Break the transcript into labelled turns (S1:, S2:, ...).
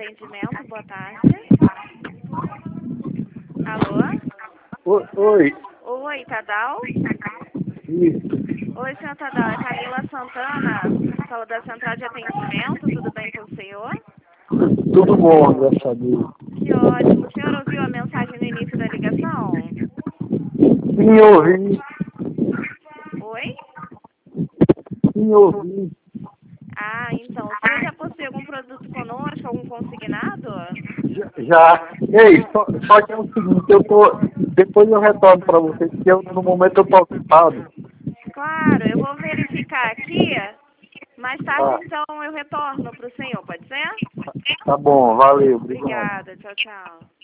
S1: atendimento, boa tarde. Alô?
S2: Oi.
S1: Oi, Tadal?
S2: Isso.
S1: Oi, senhor Tadal, é Camila Santana, fala da Central de Atendimento, tudo bem com o senhor?
S2: Tudo bom, graças a Deus.
S1: Que ótimo. O senhor ouviu a mensagem no início da ligação?
S2: Sim, ouvi.
S1: Oi?
S2: Sim, ouvi.
S1: Ah, então, o senhor já possui algum produto conosco, algum consignado?
S2: Já. Ei, só que é o seguinte, depois eu retorno para você, porque no momento eu tô ocupado.
S1: Claro, eu vou verificar aqui. Mais tarde,
S2: Tá,
S1: então, eu retorno para o senhor, pode ser?
S2: tá bom, valeu, obrigado.
S1: Obrigada, tchau, tchau.